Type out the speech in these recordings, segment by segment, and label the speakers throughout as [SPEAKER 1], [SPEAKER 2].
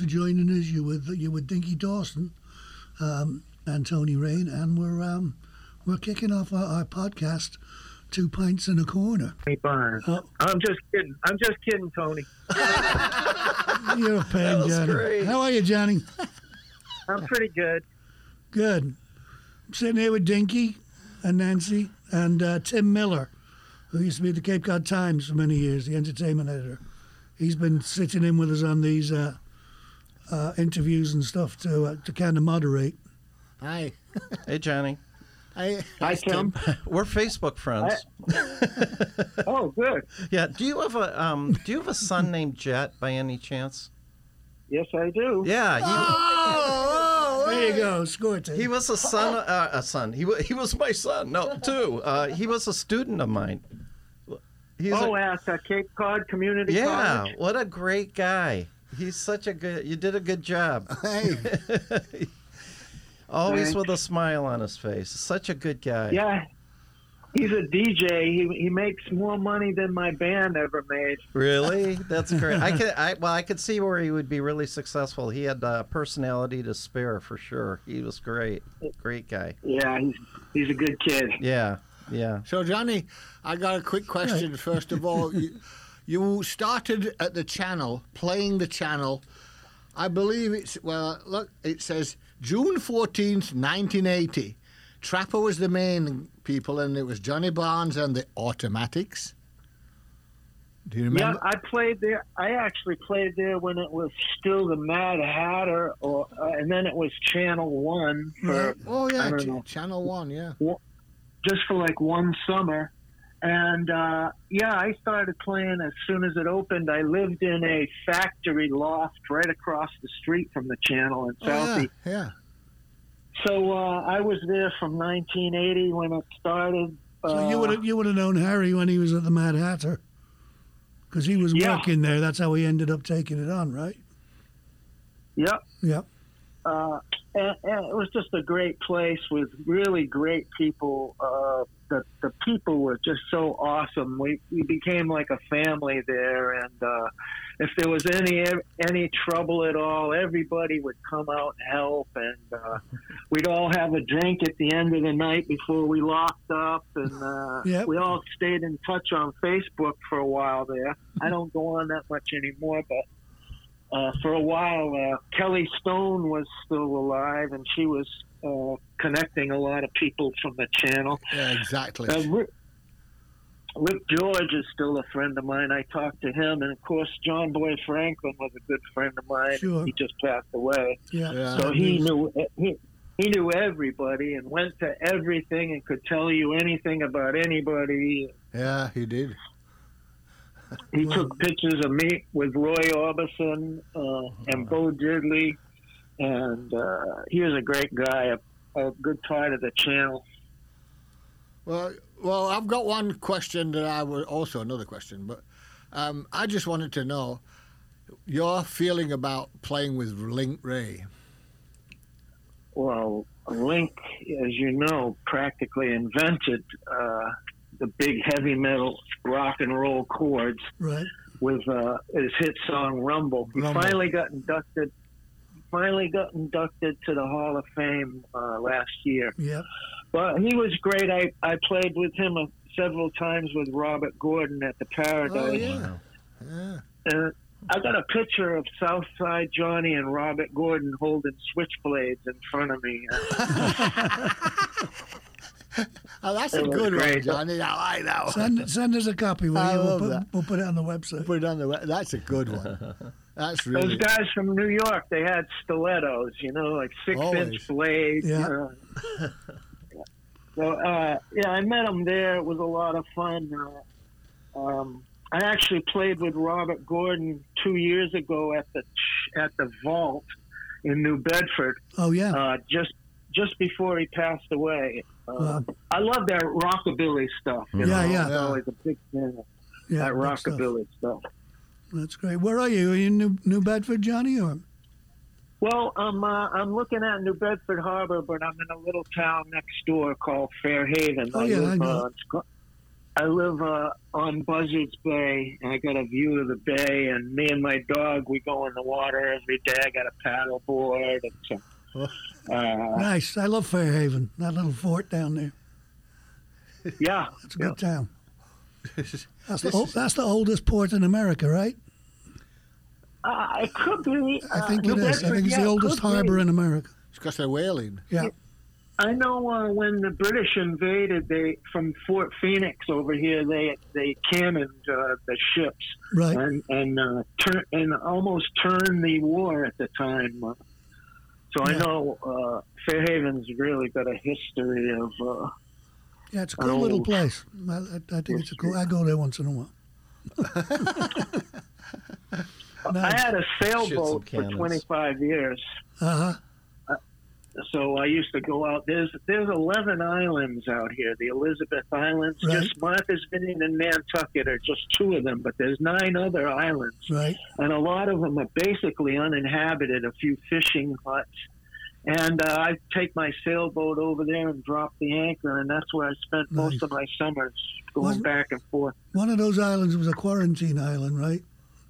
[SPEAKER 1] joining us. You with Dinky Dawson and Tony Rain, and we're kicking off our podcast, 2 Pints in a Corner.
[SPEAKER 2] Hey, Barnes.
[SPEAKER 1] Oh.
[SPEAKER 2] I'm just kidding, Tony.
[SPEAKER 1] You're a pain, Johnny.
[SPEAKER 3] Great.
[SPEAKER 1] How are you, Johnny?
[SPEAKER 2] I'm pretty good.
[SPEAKER 1] Good. I'm sitting here with Dinky and Nancy and Tim Miller, who used to be at the Cape Cod Times for many years, the entertainment editor. He's been sitting in with us on these interviews and stuff to kind of moderate.
[SPEAKER 4] Hi.
[SPEAKER 3] Hey, Johnny.
[SPEAKER 4] Hi,
[SPEAKER 2] Tim.
[SPEAKER 3] We're Facebook friends.
[SPEAKER 2] Oh, good.
[SPEAKER 3] Yeah. Do you have a son named Jet by any chance?
[SPEAKER 2] Yes, I do.
[SPEAKER 3] Yeah.
[SPEAKER 1] There you go. Score it.
[SPEAKER 3] He was a son. He was my son. No, two. He was a student of mine.
[SPEAKER 2] At Cape Cod Community College?
[SPEAKER 3] Yeah. What a great guy. He's such a good. You did a good job.
[SPEAKER 4] Hey.
[SPEAKER 3] Always
[SPEAKER 2] Thanks.
[SPEAKER 3] with a smile on his face. Such a good guy.
[SPEAKER 2] Yeah. He's a DJ. He makes more money than my band ever made.
[SPEAKER 3] Really? That's great. I could see where he would be really successful. He had personality to spare for sure. He was great. Great guy.
[SPEAKER 2] Yeah, he's a good kid.
[SPEAKER 3] Yeah. Yeah.
[SPEAKER 4] So, Johnny, I got a quick question. First of all, you started at the channel, playing the channel. I believe it says June 14th, 1980. Trapper was the main people, and it was Johnny Barnes and the Automatics. Do you remember?
[SPEAKER 2] Yeah, I played there. I actually played there when it was still the Mad Hatter, and then it was Channel 1 for, I don't know,
[SPEAKER 4] Channel 1, yeah.
[SPEAKER 2] just for like one summer. And, I started playing as soon as it opened. I lived in a factory loft right across the street from the channel in Southie.
[SPEAKER 4] Yeah.
[SPEAKER 2] So I was there from 1980 when it started.
[SPEAKER 1] So you would have known Harry when he was at the Mad Hatter, because he was working there. That's how he ended up taking it on, right?
[SPEAKER 2] Yep.
[SPEAKER 1] Yep.
[SPEAKER 2] And it was just a great place with really great people. The people were just so awesome. We became like a family there, and if there was any trouble at all, everybody would come out and help, and we'd all have a drink at the end of the night before we locked up, and we all stayed in touch on Facebook for a while there. I don't go on that much anymore, but for a while, Kelly Stone was still alive, and she was connecting a lot of people from the channel.
[SPEAKER 4] Yeah, exactly.
[SPEAKER 2] Rick George is still a friend of mine. I talked to him, and of course, John Boy Franklin was a good friend of mine.
[SPEAKER 1] Sure.
[SPEAKER 2] He just passed away.
[SPEAKER 1] Yeah.
[SPEAKER 2] So he knew everybody and went to everything and could tell you anything about anybody.
[SPEAKER 4] Yeah, he did.
[SPEAKER 2] He took pictures of me with Roy Orbison and Bo Diddley, and he was a great guy, a good part of the channel.
[SPEAKER 4] Well, I've got one question that another question, but I just wanted to know your feeling about playing with Link Ray.
[SPEAKER 2] Well, Link, as you know, practically invented the big heavy metal rock and roll chords,
[SPEAKER 1] right,
[SPEAKER 2] with his hit song Rumble. He finally got inducted to the Hall of Fame last year.
[SPEAKER 1] Yeah.
[SPEAKER 2] But he was great. I played with him several times with Robert Gordon at the Paradise.
[SPEAKER 4] Oh, yeah. Yeah.
[SPEAKER 2] And I got a picture of Southside Johnny and Robert Gordon holding switchblades in front of me.
[SPEAKER 4] Oh, that's a good one, Johnny. I know.
[SPEAKER 1] Send us a copy, will
[SPEAKER 4] I
[SPEAKER 1] you?
[SPEAKER 4] love that.
[SPEAKER 1] We'll put it on the website.
[SPEAKER 4] That's a good one. That's really.
[SPEAKER 2] Those guys from New York, they had stilettos, like 6-inch blades.
[SPEAKER 1] Yeah.
[SPEAKER 2] So, I met him there. It was a lot of fun. I actually played with Robert Gordon 2 years ago at the Vault in New Bedford.
[SPEAKER 1] Oh, yeah.
[SPEAKER 2] Just before he passed away. I love that rockabilly stuff.
[SPEAKER 1] Yeah.
[SPEAKER 2] I'm always a big fan of that rockabilly stuff.
[SPEAKER 1] That's great. Where are you? Are you in New Bedford, Johnny? Or?
[SPEAKER 2] Well, I'm looking at New Bedford Harbor, but I'm in a little town next door called Fairhaven.
[SPEAKER 1] Oh, I know.
[SPEAKER 2] I live on Buzzards Bay, and I got a view of the bay. And me and my dog, we go in the water every day. I got a paddle board. And so,
[SPEAKER 1] Nice. I love Fairhaven. That little fort down there.
[SPEAKER 2] yeah,
[SPEAKER 1] It's a good town. That's the oldest port in America, right?
[SPEAKER 2] it could be.
[SPEAKER 1] I think
[SPEAKER 2] New
[SPEAKER 1] it is. I
[SPEAKER 2] Bedford,
[SPEAKER 1] think it's
[SPEAKER 2] yeah,
[SPEAKER 1] the
[SPEAKER 2] it
[SPEAKER 1] oldest
[SPEAKER 2] could be.
[SPEAKER 1] harbor in America.
[SPEAKER 4] It's because they're whaling.
[SPEAKER 1] Yeah.
[SPEAKER 2] I know when the British invaded, they from Fort Phoenix over here, they cannoned the ships
[SPEAKER 1] Right.
[SPEAKER 2] and almost turned the war at the time. So I
[SPEAKER 1] Yeah.
[SPEAKER 2] know Fairhaven's really got a history of.
[SPEAKER 1] Yeah, it's a cool little
[SPEAKER 2] old
[SPEAKER 1] place. I think it's a cool. I go there once in a while.
[SPEAKER 2] I
[SPEAKER 1] Nice.
[SPEAKER 2] had a sailboat for
[SPEAKER 3] cannons.
[SPEAKER 2] 25 years.
[SPEAKER 1] Uh-huh.
[SPEAKER 2] So I used to go out. There's 11 islands out here. The Elizabeth Islands,
[SPEAKER 1] Right.
[SPEAKER 2] just Martha's Vineyard and Nantucket are just 2 of them, but there's 9 other islands,
[SPEAKER 1] Right.
[SPEAKER 2] and a lot of them are basically uninhabited. A few fishing huts, and I take my sailboat over there and drop the anchor, and that's where I spent
[SPEAKER 1] Nice.
[SPEAKER 2] most of my summers, going
[SPEAKER 1] Wasn't-
[SPEAKER 2] back and forth.
[SPEAKER 1] One of those islands was a quarantine island, right?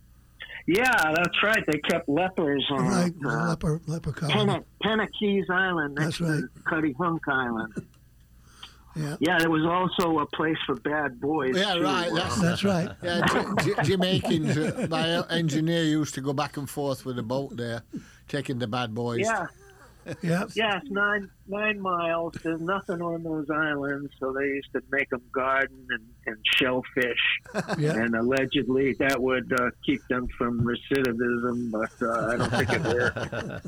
[SPEAKER 2] Yeah, that's right. They kept lepers on
[SPEAKER 1] Right.
[SPEAKER 2] it.
[SPEAKER 1] It was a leper colony.
[SPEAKER 2] Penakees Island next
[SPEAKER 1] That's right.
[SPEAKER 2] to Cuddy Hunk Island.
[SPEAKER 1] Yeah.
[SPEAKER 2] Yeah, there was also a place for bad boys.
[SPEAKER 4] Yeah,
[SPEAKER 2] too.
[SPEAKER 4] right.
[SPEAKER 1] That's right.
[SPEAKER 4] Yeah, Jamaicans. My engineer used to go back and forth with a boat there, taking the bad boys.
[SPEAKER 2] Yeah,
[SPEAKER 1] Yeah.
[SPEAKER 2] yeah, it's 9 miles. There's nothing on those islands, so they used to make them garden and shellfish.
[SPEAKER 1] Yeah.
[SPEAKER 2] And allegedly that would keep them from recidivism, but I don't think it worked.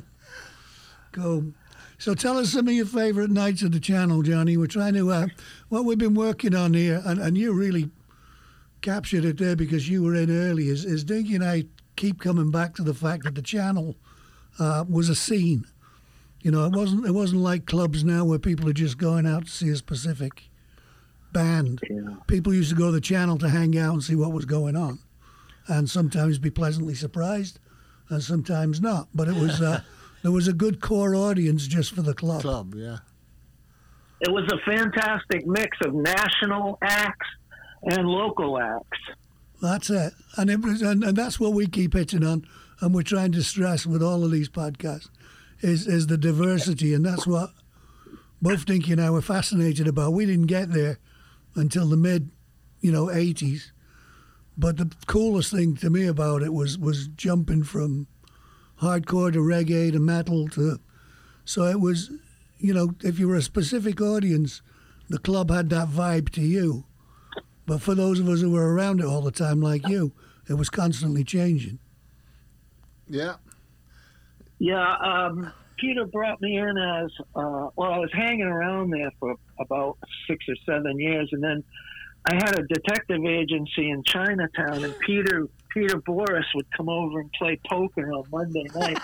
[SPEAKER 1] Cool. So tell us some of your favorite nights of the channel, Johnny. We're trying to, what we've been working on here, and you really captured it there because you were in early, is Dinky and I keep coming back to the fact that the channel was a scene. You know, it wasn't like clubs now where people are just going out to see a specific band.
[SPEAKER 2] Yeah.
[SPEAKER 1] People used to go to the channel to hang out and see what was going on, and sometimes be pleasantly surprised, and sometimes not. But it was there was a good core audience just for the club.
[SPEAKER 4] Club, yeah.
[SPEAKER 2] It was a fantastic mix of national acts and local acts.
[SPEAKER 1] That's it, and and that's what we keep hitting on, and we're trying to stress with all of these podcasts is the diversity, and that's what both Dinky and I were fascinated about. We didn't get there until the mid, 80s, but the coolest thing to me about it was jumping from hardcore to reggae to metal to, so it was, if you were a specific audience, the club had that vibe to you. But for those of us who were around it all the time, like you, it was constantly changing.
[SPEAKER 4] Yeah.
[SPEAKER 2] Yeah, Peter brought me in as, I was hanging around there for about 6 or 7 years, and then I had a detective agency in Chinatown, and Peter Boris would come over and play poker on Monday night.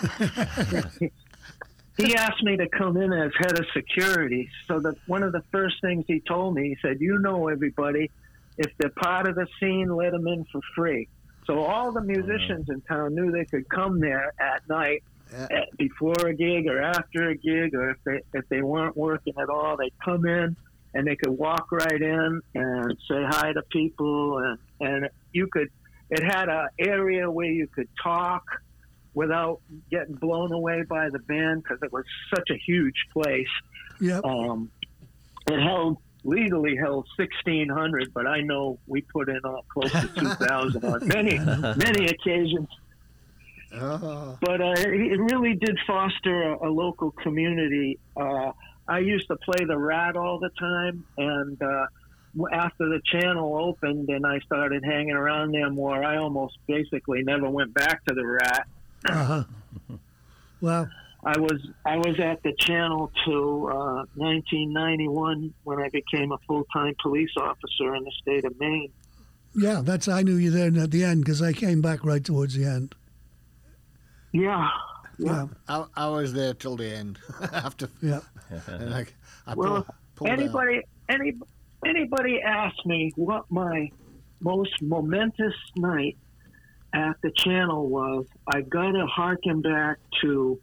[SPEAKER 2] He asked me to come in as head of security. So one of the first things he told me, he said, everybody, if they're part of the scene, let them in for free. So all the musicians in town knew they could come there at night, before a gig or after a gig, or if they weren't working at all, they'd come in and they could walk right in and say hi to people, and it had an area where you could talk without getting blown away by the band because it was such a huge place.
[SPEAKER 1] Yep.
[SPEAKER 2] It legally held 1,600, but I know we put in close to 2,000 on many occasions. But it really did foster a local community. I used to play the Rat all the time, and after the channel opened and I started hanging around there more, I almost basically never went back to the Rat.
[SPEAKER 1] Uh-huh. Wow.
[SPEAKER 2] I was at the channel till 1991 when I became a full-time police officer in the state of Maine.
[SPEAKER 1] Yeah, I knew you there at the end because I came back right towards the end.
[SPEAKER 2] Yeah.
[SPEAKER 1] Yeah.
[SPEAKER 4] I was there till the end. After,
[SPEAKER 1] Yeah.
[SPEAKER 4] and I
[SPEAKER 2] Well,
[SPEAKER 4] pulled out.
[SPEAKER 2] anybody asked me what my most momentous night at the channel was, I got to harken back to,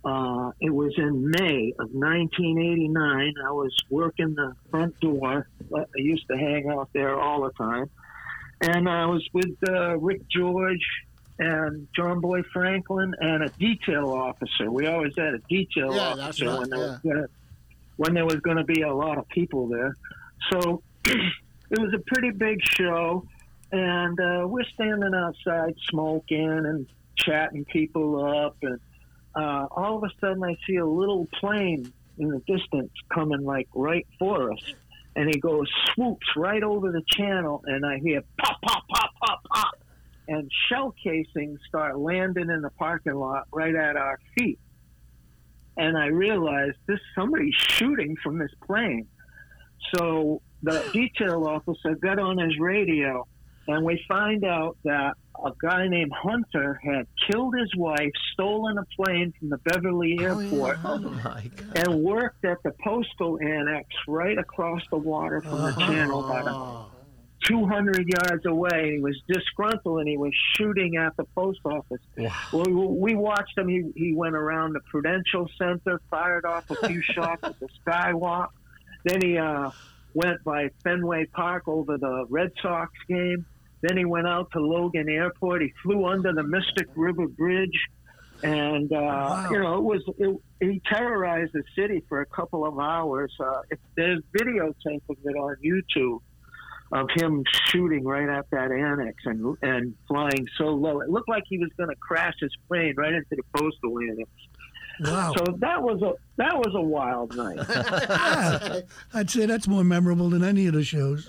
[SPEAKER 2] it was in May of 1989. I was working the front door I used to hang out there all the time. And I was with Rick George and John Boy Franklin and a detail officer. We always had a detail officer when there was going to be a lot of people there. So it was a pretty big show, and we're standing outside smoking and chatting people up, and all of a sudden I see a little plane in the distance coming like right for us, and he goes, swoops right over the channel, and I hear pop, pop, pop, pop, pop, and shell casings start landing in the parking lot right at our feet. And I realized somebody's shooting from this plane. So the detail officer got on his radio, and we find out that a guy named Hunter had killed his wife, stolen a plane from the Beverly Airport, and worked at the postal annex right across the water from the channel, about 200 yards away. He was disgruntled, and he was shooting at the post office. Wow. Well, we watched him. He went around the Prudential Center, fired off a few shots at the Skywalk. Then he went by Fenway Park over the Red Sox game. Then he went out to Logan Airport. He flew under the Mystic River Bridge. And, he terrorized the city for a couple of hours. There's videotape of it on YouTube of him shooting right at that annex and flying so low. It looked like he was going to crash his plane right into the postal annex.
[SPEAKER 1] Wow.
[SPEAKER 2] So that was a wild night.
[SPEAKER 1] Yeah, I'd say that's more memorable than any of the shows.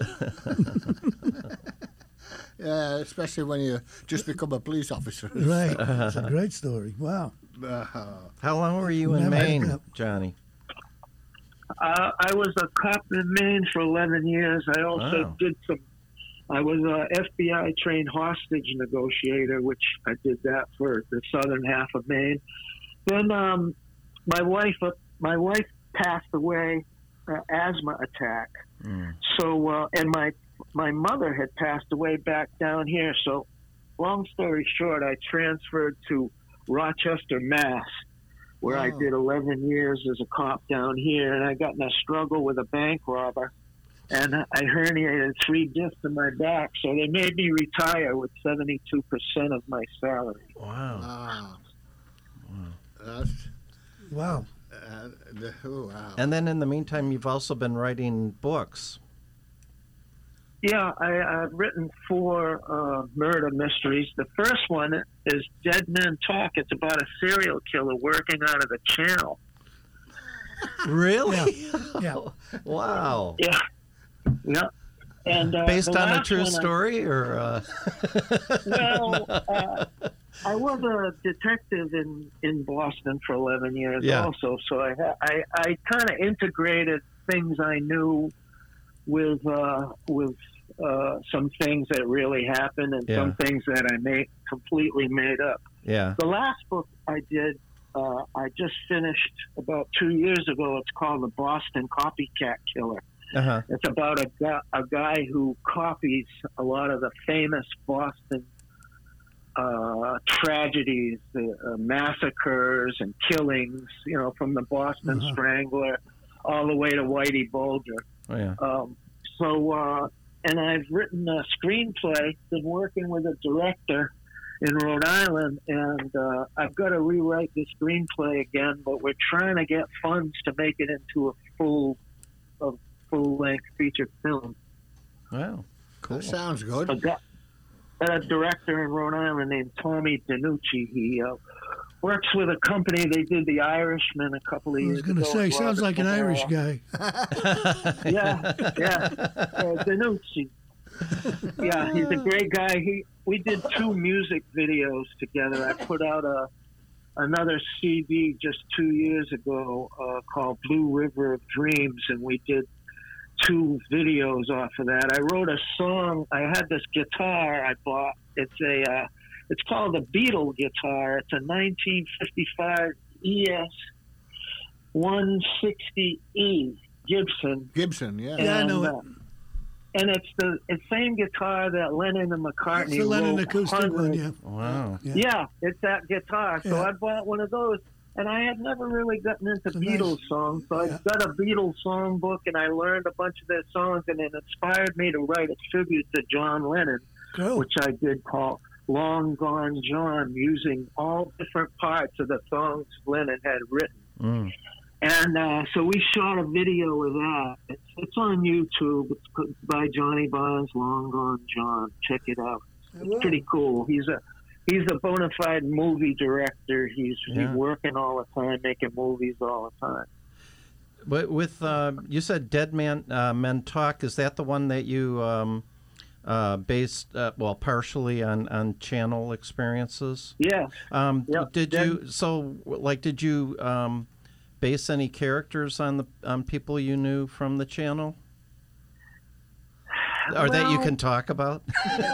[SPEAKER 4] Yeah, especially when you just become a police officer.
[SPEAKER 1] Right. It's a great story. Wow.
[SPEAKER 3] How long were you in Maine, Johnny?
[SPEAKER 2] I was a cop in Maine for 11 years. I also I was a FBI trained hostage negotiator, which I did that for the southern half of Maine. Then my wife passed away, asthma attack. So and my mother had passed away back down here. So long story short, I transferred to Rochester, Mass, where I did 11 years as a cop down here, and I got in a struggle with a bank robber, and I herniated 3 discs in my back, so they made me retire with 72% of my salary.
[SPEAKER 3] Wow.
[SPEAKER 1] Wow.
[SPEAKER 4] Wow.
[SPEAKER 3] And then in the meantime, you've also been writing books.
[SPEAKER 2] Yeah, I've written 4 murder mysteries. The first one is Dead Men Talk. It's about a serial killer working out of the channel.
[SPEAKER 3] Really?
[SPEAKER 1] Yeah.
[SPEAKER 3] Wow.
[SPEAKER 2] Yeah. And
[SPEAKER 3] based on a true story, or?
[SPEAKER 2] I was a detective in Boston for 11 years also, so I kind of integrated things I knew with some things that really happened and some things that I completely made up.
[SPEAKER 3] Yeah.
[SPEAKER 2] The last book I did, I just finished about 2 years ago. It's called The Boston Copycat Killer.
[SPEAKER 3] Uh-huh.
[SPEAKER 2] It's about a guy who copies a lot of the famous Boston tragedies, massacres and killings, from the Boston Strangler all the way to Whitey Bulger.
[SPEAKER 3] Oh, yeah.
[SPEAKER 2] And I've written a screenplay, been working with a director in Rhode Island, and I've got to rewrite the screenplay again, but we're trying to get funds to make it into a full-length feature film.
[SPEAKER 3] Wow, cool.
[SPEAKER 4] That sounds good.
[SPEAKER 2] A director in Rhode Island named Tommy DiNucci. He works with a company. They did The Irishman a couple of years ago.
[SPEAKER 1] I was going to say, sounds like an Irish guy.
[SPEAKER 2] Yeah. DiNucci. Yeah, he's a great guy. We did 2 music videos together. I put out another CD just 2 years ago called Blue River of Dreams, and we did 2 videos off of that. I wrote a song. I had this guitar I bought. It's called the Beatle guitar. It's a 1955 ES 160E Gibson.
[SPEAKER 4] Gibson, yeah.
[SPEAKER 1] Yeah, I know it.
[SPEAKER 2] And it's the same guitar that Lennon and McCartney
[SPEAKER 1] It's the Lennon
[SPEAKER 2] wrote
[SPEAKER 1] acoustic one, yeah.
[SPEAKER 3] Wow.
[SPEAKER 2] Yeah, it's that guitar. So I bought one of those. and I had never really gotten into
[SPEAKER 1] So
[SPEAKER 2] Beatles
[SPEAKER 1] nice.
[SPEAKER 2] songs, so I got a Beatles song book and I learned a bunch of their songs, and it inspired me to write a tribute to John Lennon,
[SPEAKER 1] Cool.
[SPEAKER 2] which I did call Long Gone John, using all different parts of the songs Lennon had written.
[SPEAKER 3] Mm.
[SPEAKER 2] And so we shot a video of that. It's on YouTube. It's by Johnny Barnes, Long Gone John. Check it out. It's pretty cool. He's a bona fide movie director. He's working all the time, making movies all the time.
[SPEAKER 3] But with you said Dead Men Talk, is that the one that you based partially on channel experiences?
[SPEAKER 2] Yeah. Yep.
[SPEAKER 3] Did you base any characters on people you knew from the channel, or that you can talk about?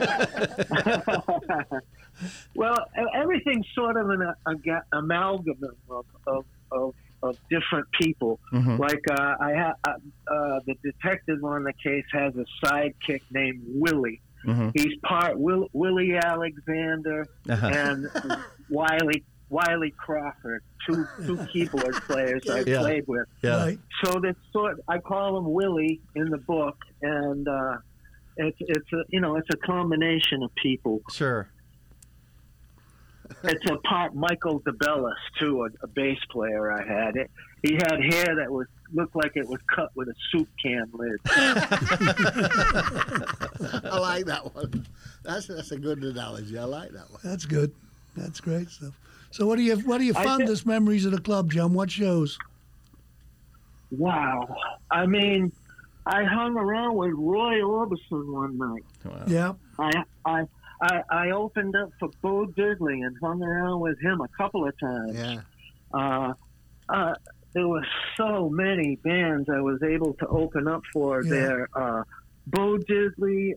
[SPEAKER 2] Well, everything's sort of an amalgam of different people.
[SPEAKER 3] Mm-hmm.
[SPEAKER 2] Like the detective on the case has a sidekick named Willie.
[SPEAKER 3] Mm-hmm.
[SPEAKER 2] He's part Willie Alexander and Wiley Crawford, two keyboard players I played with.
[SPEAKER 3] Yeah.
[SPEAKER 1] Right.
[SPEAKER 2] So I call him Willie in the book, and it's a combination of people.
[SPEAKER 3] Sure.
[SPEAKER 2] It's a part Michael DeBellis too, a bass player I had. He had hair that looked like it was cut with a soup can lid.
[SPEAKER 4] I like that one. That's a good analogy. I like that one.
[SPEAKER 1] That's good. That's great stuff. So what are your fondest memories of the club, John? What shows?
[SPEAKER 2] Wow. I mean, I hung around with Roy Orbison one night.
[SPEAKER 3] Wow.
[SPEAKER 1] Yeah.
[SPEAKER 2] I opened up for Bo Diddley and hung around with him a couple of times.
[SPEAKER 4] Yeah.
[SPEAKER 2] There were so many bands I was able to open up for there. Bo Diddley.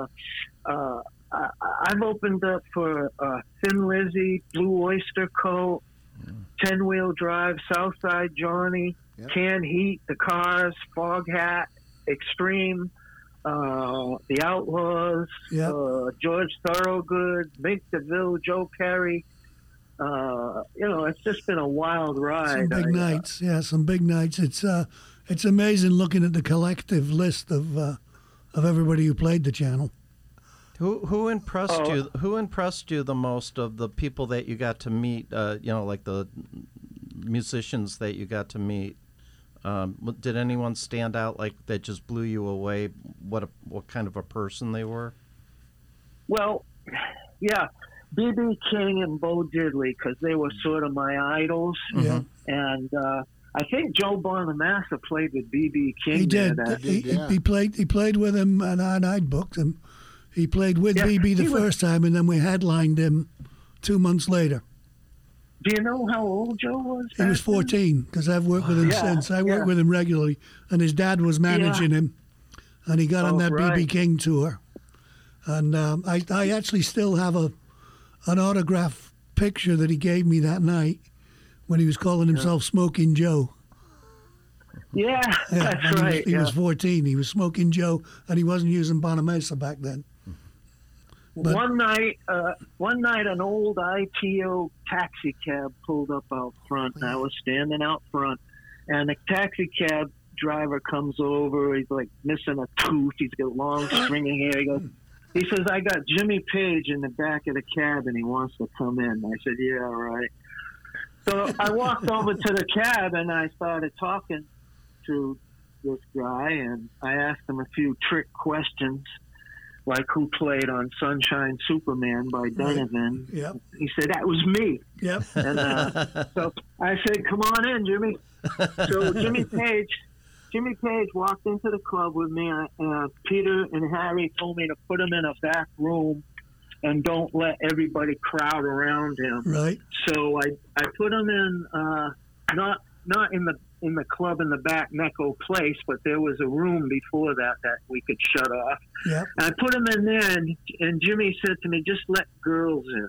[SPEAKER 2] I've opened up for Thin Lizzy, Blue Oyster Cult, 10 Wheel Drive, Southside Johnny, Can Heat, The Cars, Foghat, Extreme, The Outlaws, George Thorogood, Mink DeVille, Joe Perry. It's just been a wild ride.
[SPEAKER 1] Some big nights. Some big nights. It's amazing looking at the collective list of everybody who played the channel.
[SPEAKER 3] Who impressed you? Who impressed you the most of the people that you got to meet? Like the musicians that you got to meet. Did anyone stand out like that? Just blew you away? What kind of a person they were?
[SPEAKER 2] Well, yeah, B.B. King and Bo Diddley, because they were sort of my idols.
[SPEAKER 1] Yeah.
[SPEAKER 2] And I think Joe Bonamassa played with B.B. King.
[SPEAKER 1] He did. He played with him, and I'd booked him. He played with BB the first time, and then we headlined him 2 months later.
[SPEAKER 2] Do you know how old Joe was?
[SPEAKER 1] He was 14, because I've worked with him since. I worked with him regularly, and his dad was managing him, and he got on that BB King tour. And I actually still have an autograph picture that he gave me that night when he was calling himself Smoking Joe.
[SPEAKER 2] Yeah, that's right.
[SPEAKER 1] He was 14. He was Smoking Joe, and he wasn't using Bonamassa back then. But
[SPEAKER 2] one night, an old ITO taxi cab pulled up out front, and I was standing out front, and the taxi cab driver comes over. He's like missing a tooth. He's got long stringy hair. He says, "I got Jimmy Page in the back of the cab, and he wants to come in." I said, "Yeah, all right." So I walked over to the cab, and I started talking to this guy, and I asked him a few trick questions, like who played on Sunshine Superman by Donovan.
[SPEAKER 1] Yep.
[SPEAKER 2] He said, "That was me."
[SPEAKER 1] Yep.
[SPEAKER 2] And so I said, "Come on in, Jimmy." So Jimmy Page walked into the club with me. Peter and Harry told me to put him in a back room and don't let everybody crowd around him.
[SPEAKER 1] Right.
[SPEAKER 2] So I put him in not in the club in the back, Necco Place, but there was a room before that we could shut off.
[SPEAKER 1] Yeah.
[SPEAKER 2] And I put him in there, and Jimmy said to me, "Just let girls in."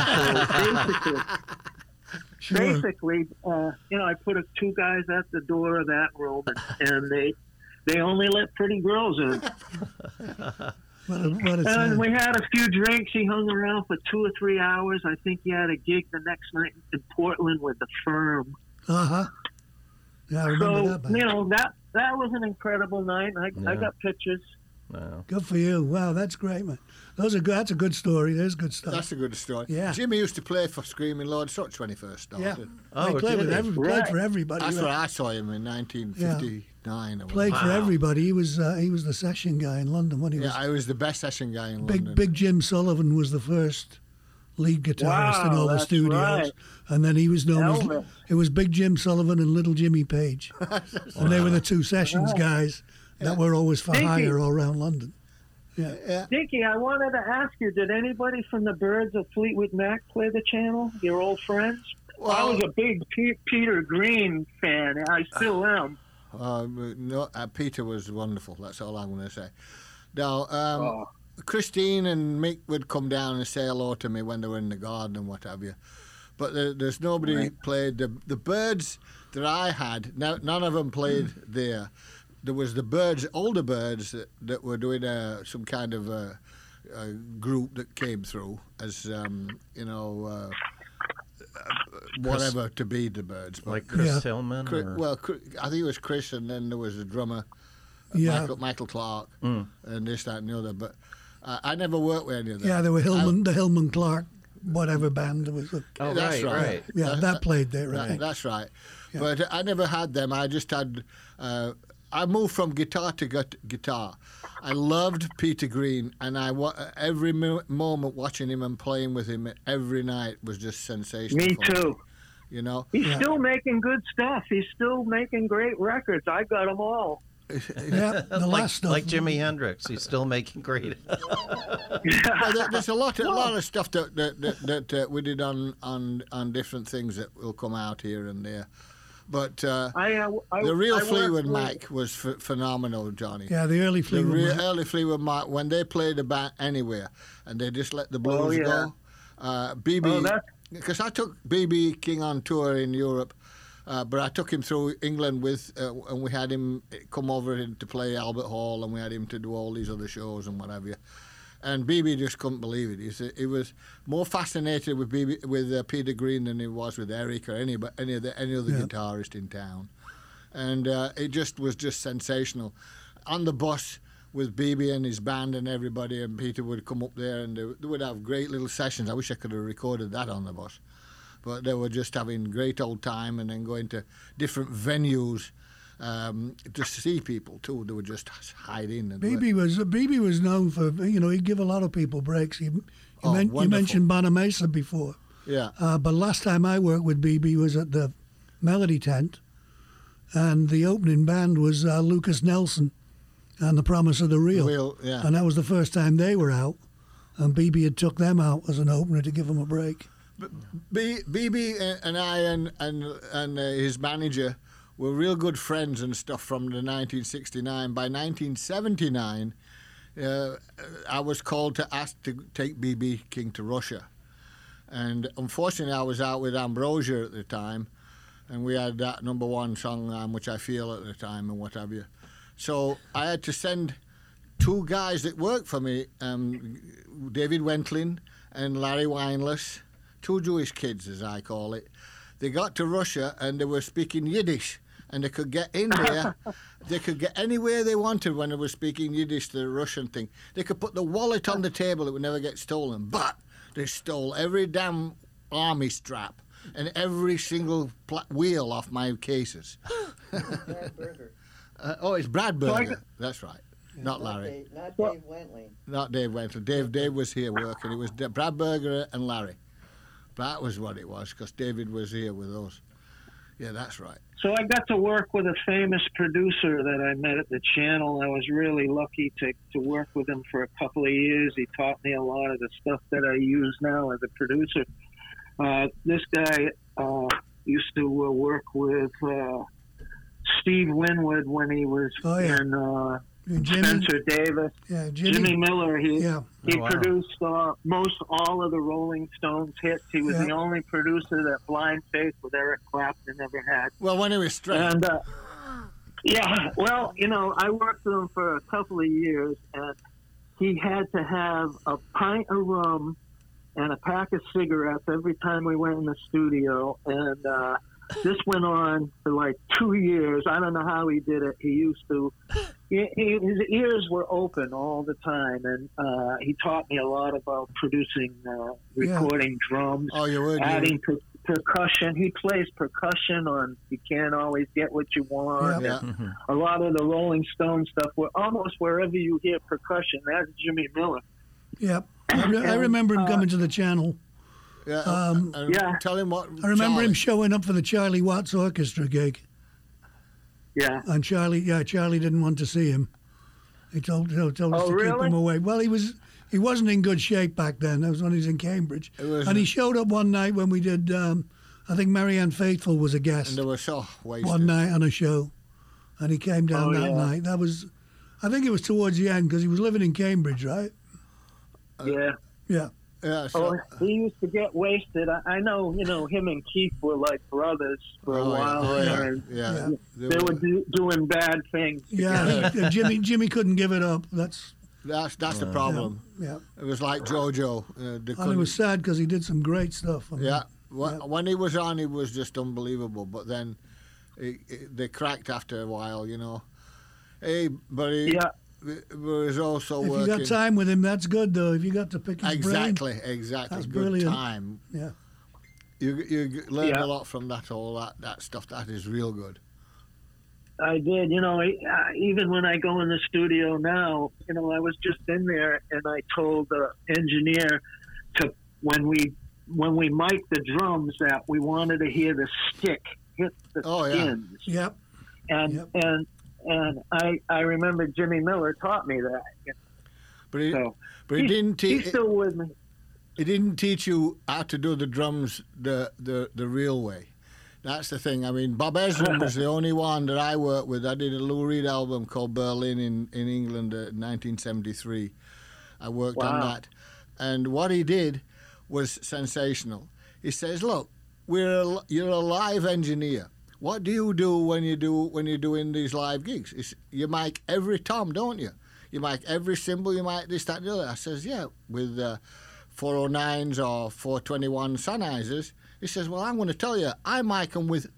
[SPEAKER 2] So basically, I put two guys at the door of that room, and they only let pretty girls in.
[SPEAKER 1] What a
[SPEAKER 2] And
[SPEAKER 1] time.
[SPEAKER 2] we had a few drinks. He hung around for 2 or 3 hours. I think he had a gig the next night in Portland with The Firm.
[SPEAKER 1] Uh-huh. Yeah, I remember
[SPEAKER 2] So,
[SPEAKER 1] that. Band.
[SPEAKER 2] you know, that was an incredible night. I
[SPEAKER 3] Yeah.
[SPEAKER 2] got pictures.
[SPEAKER 3] Wow.
[SPEAKER 1] Good for you. Wow, that's great, man. That's a good story. There's good stuff.
[SPEAKER 4] That's a good story.
[SPEAKER 1] Yeah.
[SPEAKER 4] Jimmy used to play for Screaming Lord Sutch when he first started.
[SPEAKER 1] Yeah.
[SPEAKER 3] Oh,
[SPEAKER 1] He played,
[SPEAKER 3] did he?
[SPEAKER 1] played for everybody.
[SPEAKER 4] That's
[SPEAKER 1] He
[SPEAKER 4] where I saw him in 1959. Or
[SPEAKER 1] played for
[SPEAKER 3] Wow.
[SPEAKER 1] everybody. He was the session guy in London when he was
[SPEAKER 4] Yeah, I was the best session guy in London.
[SPEAKER 1] Big Jim Sullivan was the first lead guitarist in
[SPEAKER 2] Wow,
[SPEAKER 1] all the
[SPEAKER 2] that's
[SPEAKER 1] studios,
[SPEAKER 2] right.
[SPEAKER 1] and then he was known as
[SPEAKER 2] Elvis.
[SPEAKER 1] it was Big Jim Sullivan and Little Jimmy Page, and they were the two sessions guys that were always for
[SPEAKER 2] Dinky.
[SPEAKER 1] hire all around London.
[SPEAKER 4] Yeah.
[SPEAKER 2] Dinky, I wanted to ask you, did anybody from the Birds of Fleetwood Mac play the channel? Your old friends? I
[SPEAKER 4] Well-
[SPEAKER 2] was a big Peter Green fan. I still am.
[SPEAKER 4] No, Peter was wonderful. That's all I'm going to say. Now,
[SPEAKER 2] Oh.
[SPEAKER 4] Christine and Mick would come down and say hello to me when they were in the garden and what have you. But there's nobody played. The Birds that I had, none of them played there. There was the Birds, older Birds, that were doing some kind of a group that came through as, whatever to be the Birds. But
[SPEAKER 3] Like Chris
[SPEAKER 1] Yeah.
[SPEAKER 3] Tillman? Or?
[SPEAKER 4] Well, I think it was Chris, and then there was a drummer,
[SPEAKER 1] Yeah.
[SPEAKER 4] Michael Clark, and this, that, and the other. But I never worked with any of them.
[SPEAKER 1] Yeah, there were the Hillman Clark, whatever band was.
[SPEAKER 3] Oh,
[SPEAKER 4] That's right.
[SPEAKER 1] Yeah, that played there, right?
[SPEAKER 4] That's right. But I never had them. I just had. I moved from guitar to guitar. I loved Peter Green, and every moment watching him and playing with him every night was just sensational.
[SPEAKER 2] Me
[SPEAKER 4] for
[SPEAKER 2] too.
[SPEAKER 4] You know.
[SPEAKER 2] He's still making good stuff. He's still making great records. I got them all.
[SPEAKER 1] Yeah, the last stuff.
[SPEAKER 3] Like Jimi Hendrix, he's still making great.
[SPEAKER 4] Well, there's a lot of stuff that we did on different things that will come out here and there, but the real Fleetwood Mac was phenomenal, Johnny.
[SPEAKER 1] Yeah, the early Fleetwood Mac.
[SPEAKER 4] Early Fleetwood Mac, when they played about anywhere and they just let the blues go. BB, because I took BB King on tour in Europe. But I took him through England and we had him come over to play Albert Hall, and we had him to do all these other shows and what have you. And BB just couldn't believe it. He was more fascinated with Peter Green than he was with Eric or any other guitarist in town. And it just was just sensational. On the bus with BB and his band and everybody, and Peter would come up there and they would have great little sessions. I wish I could have recorded that on the bus. But they were just having great old time and then going to different venues to see people too. They would just hide in. And
[SPEAKER 1] BB was known for, he'd give a lot of people breaks. You
[SPEAKER 4] wonderful.
[SPEAKER 1] mentioned Bonamesa before.
[SPEAKER 4] Yeah.
[SPEAKER 1] But last time I worked with BB was at the Melody Tent, and the opening band was Lucas Nelson and The Promise of the Real.
[SPEAKER 4] Yeah.
[SPEAKER 1] And that was the first time they were out, and BB had took them out as an opener to give them a break.
[SPEAKER 4] BB and I and his manager were real good friends and stuff from the 1969. By 1979, I was called to ask to take BB King to Russia. And unfortunately, I was out with Ambrosia at the time, and we had that #1 song, Which I Feel, at the time, and what have you. So I had to send two guys that worked for me, David Wentlin and Larry Weinless, two Jewish kids, as I call it. They got to Russia, and they were speaking Yiddish, and they could get in there. They could get anywhere they wanted when they were speaking Yiddish, the Russian thing. They could put the wallet on the table. It would never get stolen. But they stole every damn army strap and every single wheel off my cases. It's Brad Berger. That's right. Not Larry.
[SPEAKER 5] Not Dave Wentley.
[SPEAKER 4] Not Dave Wentley. Dave was here working. It was Brad Berger and Larry. That was what it was, because David was here with us. Yeah, that's right.
[SPEAKER 2] So I got to work with a famous producer that I met at the channel. I was really lucky to work with him for a couple of years. He taught me a lot of the stuff that I use now as a producer. This guy used to work with Steve Winwood when he was in Spencer Davis.
[SPEAKER 1] Yeah,
[SPEAKER 2] Jimmy Miller. He
[SPEAKER 3] wow.
[SPEAKER 2] produced most all of the Rolling Stones hits. He was the only producer that Blind Faith with Eric Clapton ever had.
[SPEAKER 4] Well, when he was straight.
[SPEAKER 2] And I worked with him for a couple of years, and he had to have a pint of rum and a pack of cigarettes every time we went in the studio. And this went on for like 2 years. I don't know how he did it. He used to, his ears were open all the time. And he taught me a lot about producing, recording drums,
[SPEAKER 4] Oh, you would.
[SPEAKER 2] adding percussion. He plays percussion on You Can't Always Get What You Want.
[SPEAKER 4] Yeah.
[SPEAKER 2] And a lot of the Rolling Stone stuff, where almost wherever you hear percussion, that's Jimmy Miller.
[SPEAKER 1] Yep. I remember him coming to the channel.
[SPEAKER 4] Yeah.
[SPEAKER 2] Yeah.
[SPEAKER 4] Tell him what.
[SPEAKER 1] I remember him
[SPEAKER 4] Charlie.
[SPEAKER 1] showing up for the Charlie Watts orchestra gig,
[SPEAKER 2] Yeah.
[SPEAKER 1] and Charlie didn't want to see him. He told us to keep
[SPEAKER 2] really?
[SPEAKER 1] him away. Well, he wasn't in good shape back then. That was when he was in Cambridge,
[SPEAKER 4] It was-
[SPEAKER 1] and he showed up one night when we did. I think Marianne Faithfull was a guest
[SPEAKER 4] And they were so wasted.
[SPEAKER 1] one night on a show, and he came down
[SPEAKER 2] Oh,
[SPEAKER 1] that
[SPEAKER 2] yeah.
[SPEAKER 1] night. That was, I think it was towards the end because he was living in Cambridge, right?
[SPEAKER 2] Yeah.
[SPEAKER 1] Yeah.
[SPEAKER 4] Yeah. So,
[SPEAKER 2] He used to get wasted. I know, him and Keith were like brothers for a while.
[SPEAKER 4] Oh, yeah.
[SPEAKER 2] and
[SPEAKER 4] Yeah.
[SPEAKER 2] They were doing bad things.
[SPEAKER 1] Yeah, Jimmy couldn't give it up. That's
[SPEAKER 4] That's the problem.
[SPEAKER 1] yeah.
[SPEAKER 4] It was like JoJo. They
[SPEAKER 1] And it
[SPEAKER 4] couldn't-
[SPEAKER 1] was sad because he did some great stuff. I mean,
[SPEAKER 4] Yeah. When he was on, he was just unbelievable. But then they cracked after a while, Hey, but he
[SPEAKER 2] Yeah.
[SPEAKER 4] was also
[SPEAKER 1] If
[SPEAKER 4] working.
[SPEAKER 1] you got time with him, that's good though. If you got to pick his
[SPEAKER 4] Exactly.
[SPEAKER 1] That's
[SPEAKER 4] Good
[SPEAKER 1] brilliant.
[SPEAKER 4] time.
[SPEAKER 1] brain,
[SPEAKER 4] You learn
[SPEAKER 2] Yeah.
[SPEAKER 4] a lot from that. All that stuff. That is real good.
[SPEAKER 2] I did. Even when I go in the studio now, I was just in there and I told the engineer to when we mic the drums that we wanted to hear the stick hit the
[SPEAKER 4] Oh, yeah.
[SPEAKER 2] skins.
[SPEAKER 1] Yep.
[SPEAKER 2] And
[SPEAKER 1] Yep.
[SPEAKER 2] and I remember Jimmy Miller taught me that.
[SPEAKER 4] But he,
[SPEAKER 2] So
[SPEAKER 4] but he didn't teach.
[SPEAKER 2] he's still with me.
[SPEAKER 4] He didn't teach you how to do the drums the real way. That's the thing. I mean, Bob Ezrin was the only one that I worked with. I did a Lou Reed album called Berlin in England in 1973. I worked on
[SPEAKER 2] Wow.
[SPEAKER 4] that. And what he did was sensational. He says, look, you're a live engineer. What do you do when you're doing these live gigs? You mic every tom, don't you? You mic every cymbal, you mic this, that, and the other. I says, yeah, with 409s or 421 Sennheisers. He says, well, I'm going to tell you, I mic them with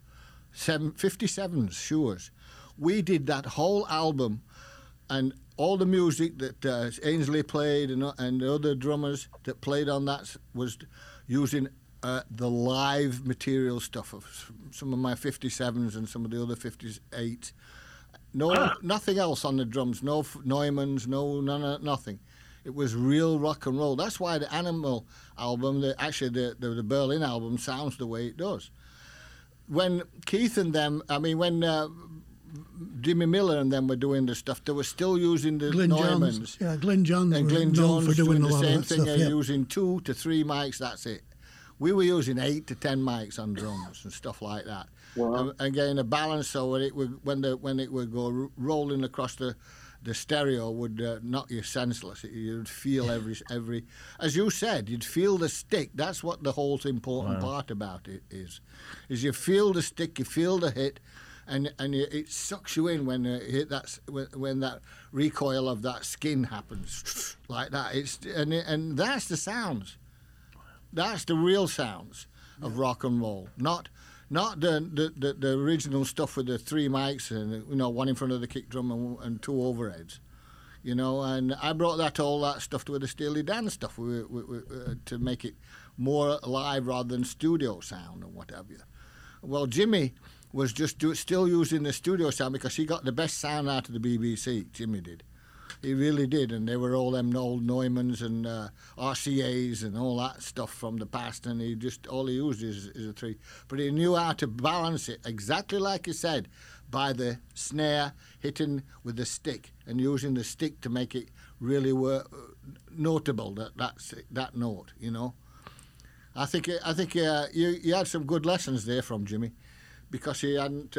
[SPEAKER 4] 57s, Sures. We did that whole album, and all the music that Ainsley played and the other drummers that played on that was using the live material stuff of some of my 57s and some of the other 58s. Nothing else on the drums, no Neumanns, nothing. It was real rock and roll. That's why the Animal album, the Berlin album, sounds the way it does. When Keith and them, when Jimmy Miller and them were doing the stuff, they were still using the
[SPEAKER 1] Glyn
[SPEAKER 4] Neumanns.
[SPEAKER 1] Jones. Yeah, Glyn Jones.
[SPEAKER 4] And
[SPEAKER 1] was
[SPEAKER 4] Glyn
[SPEAKER 1] known
[SPEAKER 4] Jones
[SPEAKER 1] for doing
[SPEAKER 4] doing
[SPEAKER 1] a
[SPEAKER 4] the
[SPEAKER 1] lot
[SPEAKER 4] same
[SPEAKER 1] of that
[SPEAKER 4] thing,
[SPEAKER 1] stuff. Yeah.
[SPEAKER 4] using 2 to 3 mics, that's it. We were using 8 to 10 mics on drums and stuff like that.
[SPEAKER 2] Wow.
[SPEAKER 4] And getting a balance so when it would go rolling across the stereo would knock you senseless. You'd feel every, as you said, you'd feel the stick. That's what the whole important part about it is you feel the stick, you feel the hit, and it sucks you in when you hit that when that recoil of that skin happens like that. And that's the sounds. That's the real sounds of rock and roll, not the original stuff with the 3 mics and one in front of the kick drum and 2 overheads, And I brought all that stuff to the Steely Dan stuff to make it more live rather than studio sound and what have you. Well, Jimmy was just still using the studio sound because he got the best sound out of the BBC. Jimmy did. He really did, and they were all them old Neumanns and RCAs and all that stuff from the past, and all he used is a 3. But he knew how to balance it, exactly like he said, by the snare hitting with the stick and using the stick to make it really notable, that note, I think you had some good lessons there from Jimmy, because he hadn't,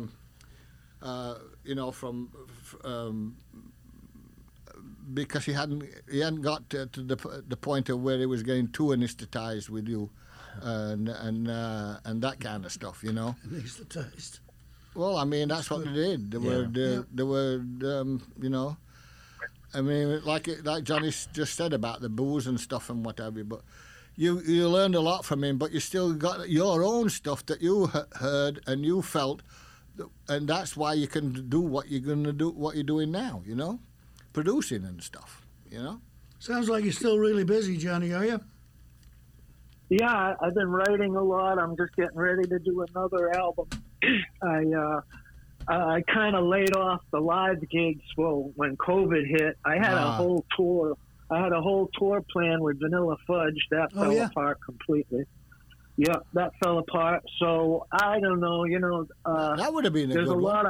[SPEAKER 4] because he hadn't got to the point of where he was getting too anesthetized with you, and that kind of stuff,
[SPEAKER 1] Anesthetized.
[SPEAKER 4] Well, that's what they did. They were, I mean, like Johnny just said about the booze and stuff and what have you, but you learned a lot from him, but you still got your own stuff that you heard and you felt, and that's why you can do what you're going to do, what you're doing now, you know, producing and stuff, you know.
[SPEAKER 1] Sounds like you're still really busy, Johnny, are you?
[SPEAKER 2] Yeah, I've been writing a lot. I'm just getting ready to do another album. I kind of laid off the live gigs when COVID hit. I had a whole tour. I had a whole tour plan with Vanilla Fudge. That fell apart completely. Yeah, that fell apart. So I don't know. You know,
[SPEAKER 4] that would have been
[SPEAKER 2] there's a lot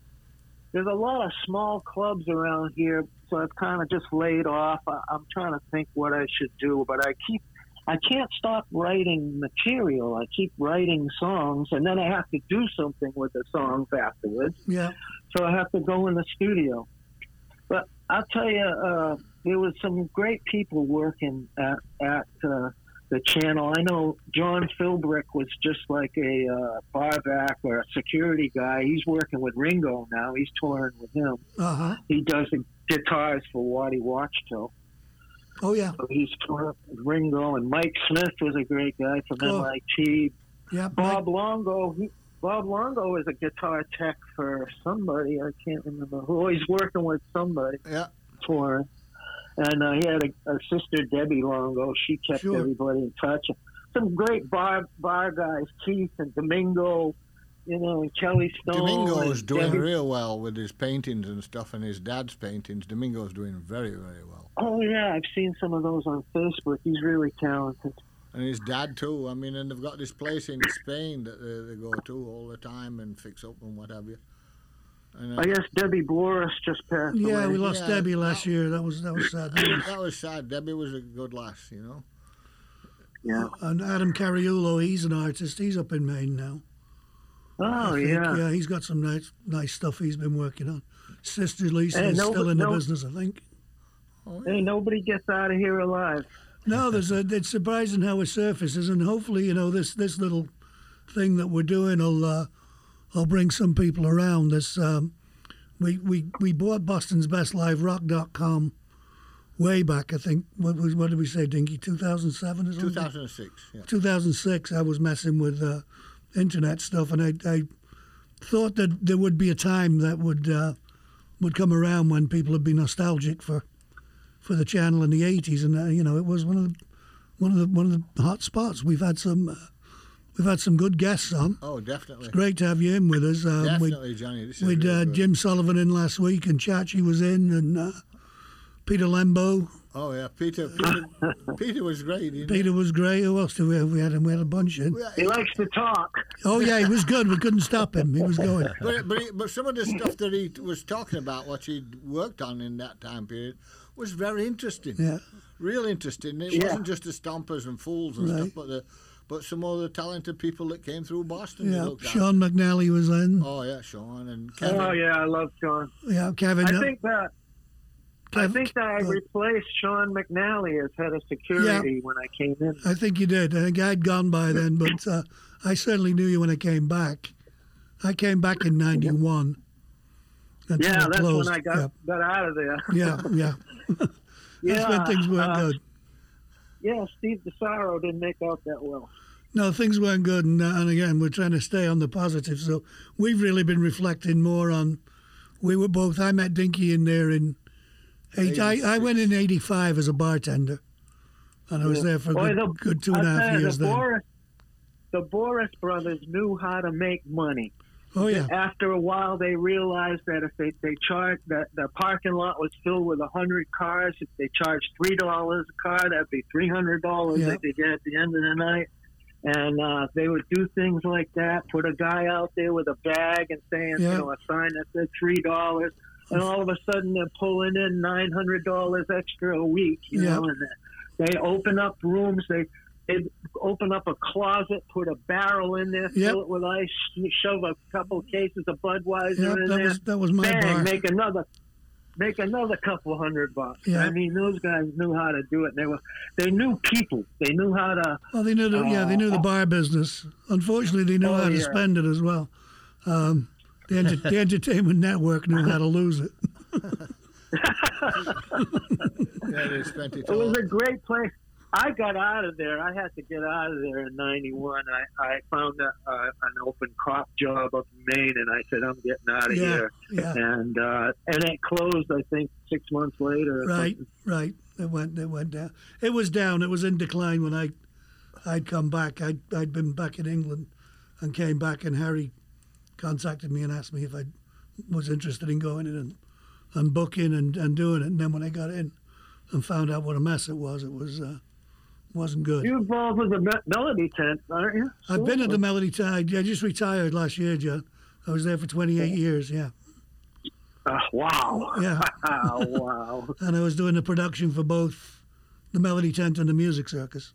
[SPEAKER 2] of small clubs around here. So I've kind of just laid off. I'm trying to think what I should do, but I can't stop writing material. I keep writing songs, and then I have to do something with the songs afterwards.
[SPEAKER 1] Yeah.
[SPEAKER 2] So I have to go in the studio. But I'll tell you, there was some great people working at the channel. I know John Philbrick was just like a barback or a security guy. He's working with Ringo now. He's touring with him.
[SPEAKER 1] Uh-huh.
[SPEAKER 2] He does the guitars for Waddy Wachtel.
[SPEAKER 1] Oh, yeah.
[SPEAKER 2] So he's touring with Ringo, and Mike Smith was a great guy from MIT.
[SPEAKER 1] Yeah,
[SPEAKER 2] Bob Longo is a guitar tech for somebody. I can't remember who. He's working with somebody.
[SPEAKER 4] Yeah.
[SPEAKER 2] Touring. And he had a sister, Debbie Longo. She kept everybody in touch. Some great bar guys, Keith and Domingo, you know, and Kelly Stone.
[SPEAKER 4] Domingo's doing real well with his paintings and stuff, and his dad's paintings. Domingo's doing very, very well.
[SPEAKER 2] Oh, yeah. I've seen some of those on Facebook. He's really talented.
[SPEAKER 4] And his dad, too. I mean, and they've got this place in Spain that they go to all the time and fix up and what have you. And,
[SPEAKER 2] I guess Debbie Boris just passed away.
[SPEAKER 1] Yeah, we lost Debbie last year. That was sad.
[SPEAKER 4] That was sad. Debbie was a good lass, you know.
[SPEAKER 2] Yeah.
[SPEAKER 1] And Adam Cariulo, he's an artist. He's up in Maine now.
[SPEAKER 2] Oh,
[SPEAKER 1] yeah. Yeah, he's got some nice stuff he's been working on. Sister Lisa is still in the business, I think.
[SPEAKER 2] Oh, yeah. Hey, nobody gets out of here alive.
[SPEAKER 1] No, it's surprising how it surfaces, and hopefully, you know, this little thing that we're doing will bring some people around. This we bought BostonsBestLiveRock.com way back. I think what did we say, Dinky? 2007 or something?
[SPEAKER 4] 2006. Yeah.
[SPEAKER 1] 2006. I was messing with internet stuff, and I thought that there would be a time that would come around when people would be nostalgic for the channel in the 80s, and you know, it was one of the hot spots. We've had some good guests on.
[SPEAKER 4] Oh, definitely.
[SPEAKER 1] It's great to have you in with us.
[SPEAKER 4] Definitely, Johnny.
[SPEAKER 1] We had Jim Sullivan in last week, and Chachi was in, and Peter Lembo.
[SPEAKER 4] Oh yeah, Peter was great.
[SPEAKER 1] Peter was great. Who else did we have? We had a bunch in.
[SPEAKER 2] He likes to talk.
[SPEAKER 1] Oh yeah, he was good. We couldn't stop him. He was going.
[SPEAKER 4] But some of the stuff that he was talking about, what he'd worked on in that time period, was very interesting.
[SPEAKER 1] Yeah,
[SPEAKER 4] real interesting. It wasn't just the Stompers and Fools and stuff, but some other talented people that came through Boston.
[SPEAKER 1] Yeah, Sean McNally was in.
[SPEAKER 4] Oh yeah, Sean and Kevin.
[SPEAKER 2] Oh yeah, I love Sean.
[SPEAKER 1] Yeah, Kevin.
[SPEAKER 2] I think that I replaced Sean McNally as head of security when I came in.
[SPEAKER 1] I think you did. I think I'd gone by then, but I certainly knew you when I came back. I came back in '91.
[SPEAKER 2] Yeah, that's when I got out of there.
[SPEAKER 1] Yeah. That's when things weren't good.
[SPEAKER 2] Yeah, Steve DeSaro didn't make out that well.
[SPEAKER 1] No, things weren't good, and again, we're trying to stay on the positive. So we've really been reflecting more on. We were both. I met Dinky in there in. I went in '85 as a bartender, and I was there for a good 2.5 years then.
[SPEAKER 2] The Boris brothers knew how to make money.
[SPEAKER 1] Oh yeah.
[SPEAKER 2] After a while, they realized that if they charged that the parking lot was filled with 100 cars, if they charged $3 a car, that'd be $300 that they get at the end of the night. And they would do things like that. Put a guy out there with a bag and saying, you know, a sign that said $3, and all of a sudden they're pulling in $900 extra a week. You know, and they open up rooms. They'd open up a closet, put a barrel in there, fill it with ice, shove a couple cases of Budweiser in there.
[SPEAKER 1] That was my bar.
[SPEAKER 2] Make another couple $100.
[SPEAKER 1] Yeah.
[SPEAKER 2] I mean, those guys knew how to do it. They knew people. They knew how to.
[SPEAKER 1] Well, they knew they knew the bar business. Unfortunately, they knew how to spend it as well. The Entertainment Network knew how to lose it.
[SPEAKER 4] Yeah, they spent it
[SPEAKER 2] It was
[SPEAKER 4] all.
[SPEAKER 2] a great place. I got out of there. I had to get out of there in '91. I found an open cop job up in Maine, and I said, I'm getting out of
[SPEAKER 1] Yeah,
[SPEAKER 2] here.
[SPEAKER 1] yeah.
[SPEAKER 2] And it closed, I think, 6 months later. or
[SPEAKER 1] Right,
[SPEAKER 2] something.
[SPEAKER 1] right. It went down. It was down. It was in decline when I'd come back. I'd been back in England and came back, and Harry contacted me and asked me if I was interested in going in and booking and doing it. And then when I got in and found out what a mess it was wasn't good.
[SPEAKER 2] You're involved with the Melody Tent, aren't you?
[SPEAKER 1] I've been at the Melody Tide. I just retired last year, John. I was there for 28 years, yeah.
[SPEAKER 2] Wow.
[SPEAKER 1] Yeah.
[SPEAKER 2] Wow.
[SPEAKER 1] And I was doing the production for both the Melody Tent and the Music Circus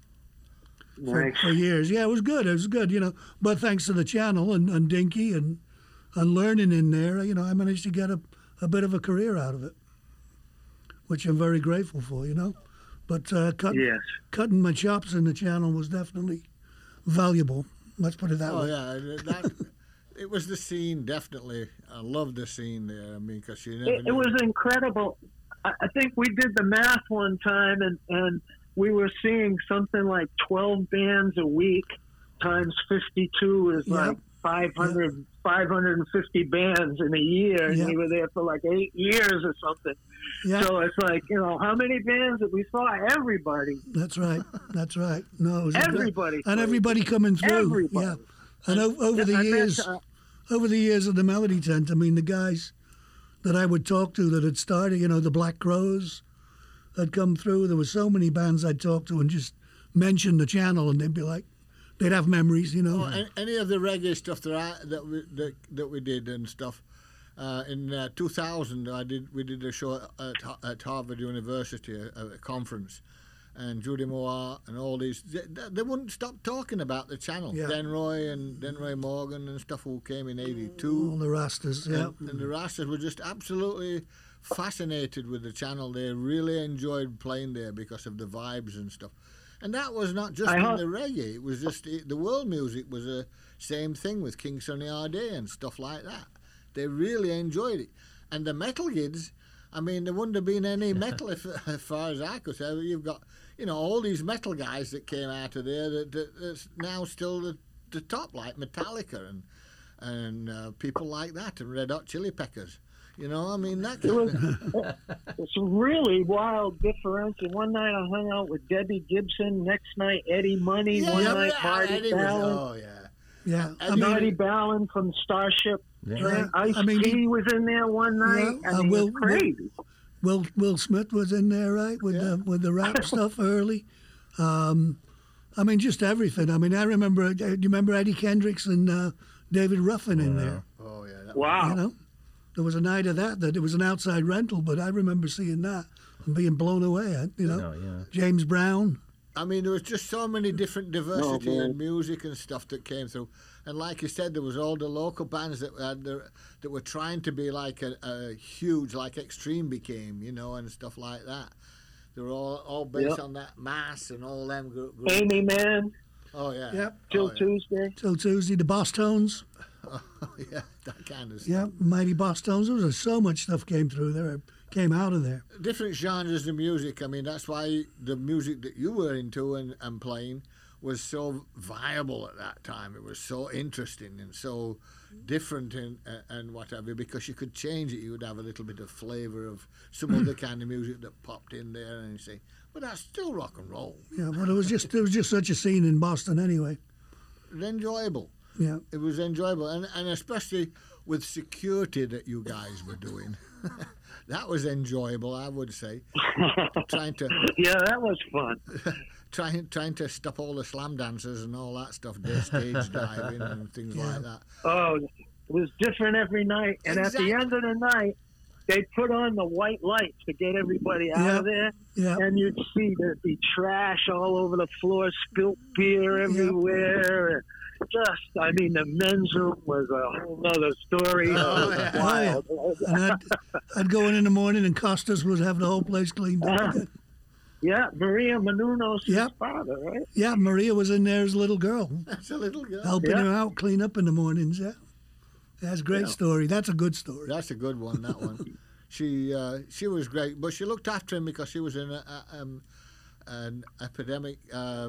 [SPEAKER 2] Nice.
[SPEAKER 1] for years. Yeah, it was good. It was good, But thanks to the channel and Dinky and learning in there, I managed to get a bit of a career out of it, which I'm very grateful for, But
[SPEAKER 2] Yes.
[SPEAKER 1] cutting my chops in the channel was definitely valuable. Let's put it that
[SPEAKER 4] Oh
[SPEAKER 1] way.
[SPEAKER 4] yeah, it was the scene. Definitely, I loved the scene there. I mean, because you never.
[SPEAKER 2] It
[SPEAKER 4] knew.
[SPEAKER 2] was incredible. I think we did the math one time, and we were seeing something like 12 bands a week times 52 is
[SPEAKER 1] Yeah.
[SPEAKER 2] like 500, 550 bands in a year, and
[SPEAKER 1] Yeah.
[SPEAKER 2] we were there for like 8 years or something.
[SPEAKER 1] Yeah,
[SPEAKER 2] So it's like, how many bands that we saw? Everybody.
[SPEAKER 1] that's right. That's right. No, it was a good-
[SPEAKER 2] Everybody
[SPEAKER 1] and
[SPEAKER 2] played.
[SPEAKER 1] everybody coming through.
[SPEAKER 2] Everybody.
[SPEAKER 1] Yeah, and over the
[SPEAKER 2] And
[SPEAKER 1] years.
[SPEAKER 2] that's,
[SPEAKER 1] Over the years of the Melody Tent, I mean, the guys that I would talk to that had started, the Black Crows had come through. There were so many bands I'd talk to and just mention the channel, and they'd be like, they'd have memories,
[SPEAKER 4] Oh, any of the reggae stuff that we did and stuff. In 2000, we did a show at Harvard University, a conference, and Judy Moore and all these. They wouldn't stop talking about the channel.
[SPEAKER 1] Yeah.
[SPEAKER 4] Denroy Morgan and stuff who came in '82.
[SPEAKER 1] All the Rastas, yeah.
[SPEAKER 4] And the Rastas were just absolutely fascinated with the channel. They really enjoyed playing there because of the vibes and stuff. And that was not just in the reggae. It was just the world music was the same thing with King Sunny Ade and stuff like that. They really enjoyed it. And the metal kids, I mean, there wouldn't have been any metal as far as I could say. You've got, all these metal guys that came out of there that's now still the top, like Metallica and people like that, and Red Hot Chili Peppers. I mean, that
[SPEAKER 2] It was it's a really wild differential. One night I hung out with Debbie Gibson. Next night Eddie Money. One night Marty
[SPEAKER 4] Eddie was,
[SPEAKER 2] Ballin.
[SPEAKER 4] oh yeah.
[SPEAKER 1] Yeah, I
[SPEAKER 2] Marty
[SPEAKER 1] mean,
[SPEAKER 2] Ballin from Starship.
[SPEAKER 3] Yeah.
[SPEAKER 2] Ice
[SPEAKER 1] I mean,
[SPEAKER 2] T was in there one night.
[SPEAKER 1] Yeah,
[SPEAKER 2] I mean,
[SPEAKER 1] Will-
[SPEAKER 2] it's crazy.
[SPEAKER 1] Will Smith was in there, right, with the rap stuff early. I mean, just everything. I mean, I remember. Do you remember Eddie Kendricks and David Ruffin in there?
[SPEAKER 4] Oh yeah. That
[SPEAKER 2] Wow.
[SPEAKER 1] There was a night of that it was an outside rental, but I remember seeing that and being blown away.
[SPEAKER 3] No, yeah.
[SPEAKER 1] James Brown.
[SPEAKER 4] I mean, there was just so many different diversity
[SPEAKER 2] man.
[SPEAKER 4] and music and stuff that came through. And like you said, there was all the local bands that were trying to be like a huge, like Extreme became, and stuff like that. They were all based on that Mass and all them groups.
[SPEAKER 2] Amy Man.
[SPEAKER 4] Oh yeah.
[SPEAKER 1] Yep.
[SPEAKER 2] Till Tuesday.
[SPEAKER 1] Till Tuesday, the Boss Tones.
[SPEAKER 4] Oh, yeah, that kind of stuff.
[SPEAKER 1] Yeah, Mighty Boss Tones. There was so much stuff came through there, came out of there.
[SPEAKER 4] Different genres of music. I mean, that's why the music that you were into and playing was so viable at that time. It was so interesting and so different and whatever, because you could change it. You would have a little bit of flavour of some other kind of music that popped in there, and you say, "But that's still rock and roll."
[SPEAKER 1] Yeah, but it was just such a scene in Boston anyway.
[SPEAKER 4] And enjoyable.
[SPEAKER 1] Yeah.
[SPEAKER 4] It was enjoyable, and especially with security that you guys were doing. That was enjoyable, I would say. Trying to
[SPEAKER 2] Yeah, that was fun.
[SPEAKER 4] trying to stop all the slam dancers and all that stuff, stage diving and things like that.
[SPEAKER 2] Oh, it was different every night. And
[SPEAKER 4] Exactly.
[SPEAKER 2] at the end of the night, they put on the white lights to get everybody out of there.
[SPEAKER 1] Yeah.
[SPEAKER 2] And you'd see there'd be trash all over the floor, spilt beer everywhere. The men's room was a whole other story.
[SPEAKER 4] Oh,
[SPEAKER 2] It was
[SPEAKER 4] yeah.
[SPEAKER 2] wild.
[SPEAKER 1] And I'd go in the morning, and Costas would have the whole place cleaned up.
[SPEAKER 2] Yeah, Maria Menounos'
[SPEAKER 1] Yep.
[SPEAKER 2] father, right?
[SPEAKER 1] Yeah, Maria was in there as a little girl,
[SPEAKER 4] That's a little girl.
[SPEAKER 1] helping
[SPEAKER 2] Yeah.
[SPEAKER 1] her out, clean up in the mornings. Yeah, that's a great story. That's a good story.
[SPEAKER 4] That's a good one, that one. she was great, but she looked after him because she was in an epidemic.